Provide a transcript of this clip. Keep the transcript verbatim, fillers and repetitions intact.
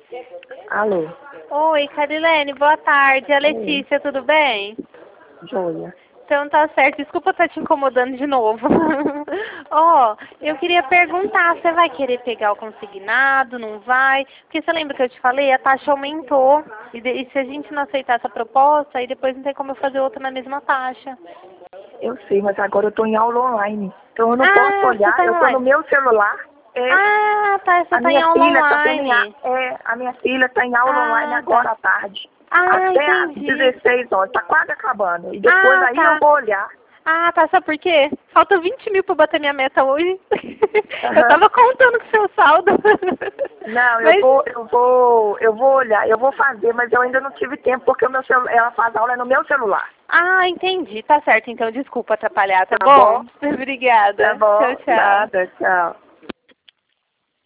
Alô? Oi, Carilene, boa tarde. É a Letícia, Oi. tudo bem? Joia. Então tá certo. Desculpa estar te incomodando de novo. Ó, eu queria perguntar, você vai querer pegar o consignado, não vai? Porque você lembra que eu te falei, a taxa aumentou. E, de- e se a gente não aceitar essa proposta, aí depois não tem como eu fazer outra na mesma taxa. Eu sei, mas agora eu tô em aula online. Então eu não posso Ah, você olhar, tá eu tô no online. meu celular. É, Ah, tá, você a tá em minha aula filha tá tendo em, a- online. é, a minha filha tá em aula online Ah, tá. agora à tarde. Ah, Até às entendi. dezesseis horas, tá quase acabando. E depois Ah, aí eu tá. vou olhar. Ah, tá, sabe por quê? Falta vinte mil pra bater minha meta hoje. Eu Aham. tava contando com o seu saldo. Não, eu Mas, vou, eu vou, eu vou olhar, eu vou fazer, mas eu ainda não tive tempo porque o meu celular, ela faz aula no meu celular. ah, entendi. Tá certo, então desculpa atrapalhar, tá Tá bom? bom? Tá Obrigada. bom, Tchau, tchau. nada, tchau.